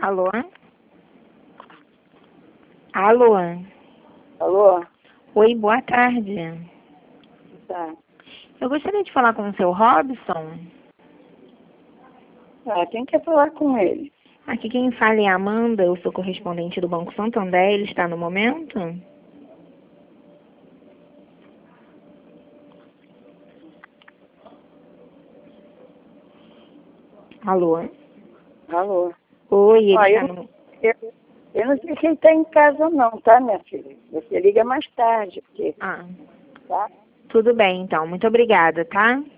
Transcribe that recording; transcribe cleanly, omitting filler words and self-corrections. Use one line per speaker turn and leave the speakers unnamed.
Alô? Alô?
Alô?
Oi, boa tarde.
Tá.
Eu gostaria de falar com o seu Robson.
Ah, quem quer falar com ele?
Aqui quem fala é a Amanda, eu sou correspondente do Banco Santander. Ele está no momento? Alô?
Alô?
Oi, ele
Ó,
está no...
eu não sei se ele está em casa não, tá, minha filha? Você liga mais tarde, porque,
Ah,
tá?
tudo bem então. Muito obrigada, tá?